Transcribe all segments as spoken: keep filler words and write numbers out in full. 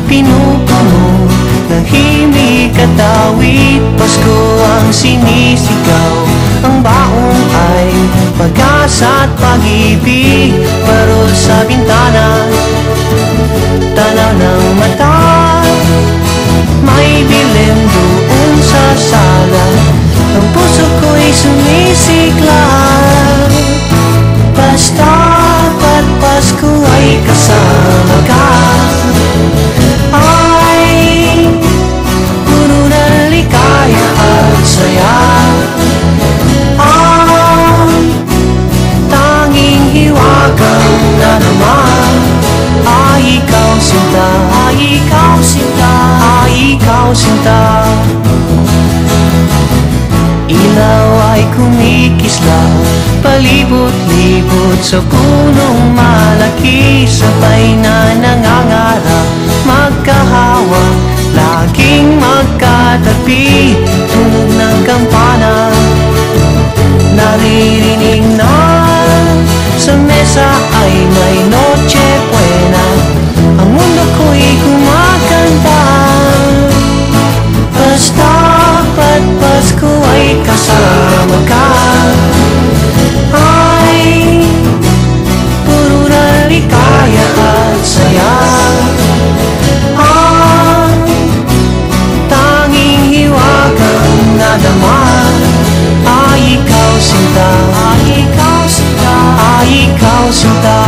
pinupuno ng himig at awit. Pasko ang sinisigaw, ang baong ay pag-asa at pag-ibig. Parol sa bintana, tanaw ng mata, may dilim doon sa sala. Ang puso ko'y sumisikla, basta't at Pasko ay kasama ka. Ay puno ng ligaya at saya, ang tanging hiwagang naman ay ikaw sinta, ay ikaw sinta, ay ikaw sinta. Ilaw ay kumikisla, palibot-libot sa punong malaki. Sabay na nangangarap, magkahawa, laging magkatabi. Tunog ng kampana, naririnig na sa mesa ay may Noche Buena. Ang mundo ko'y kumakanta, basta at Pasko ay kasama ka. Ay puro na ligaya at saya, ang tanging hiwagang nadama ay ikaw sinta, ay ikaw sinta, ay ikaw sinta.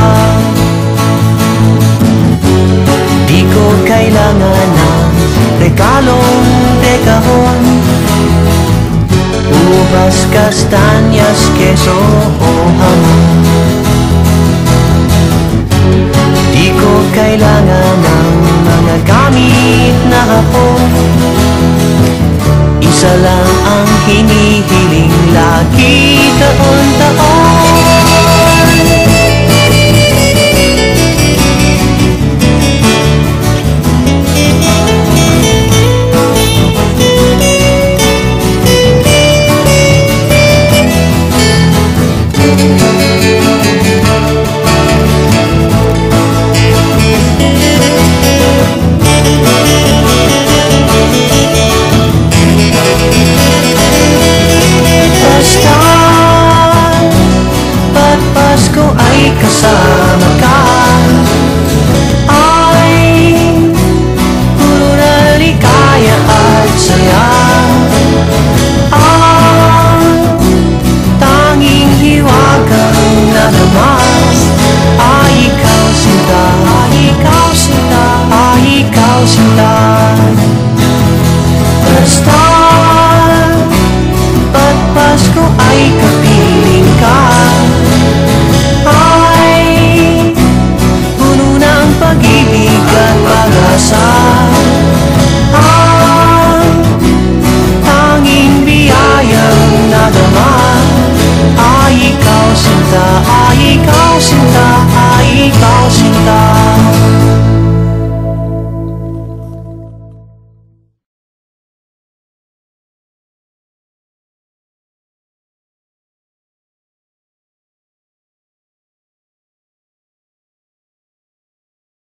Di ko kailangan ng regalong dekahon, uvas, kastanyas, queso